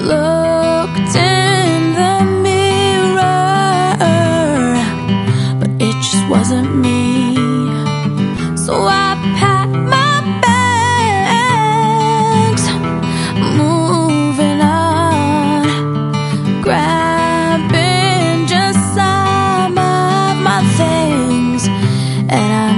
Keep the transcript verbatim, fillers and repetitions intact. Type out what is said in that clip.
looked in the mirror, but it just wasn't me. So I packed my bags, moving on, grabbing just some of my things, and I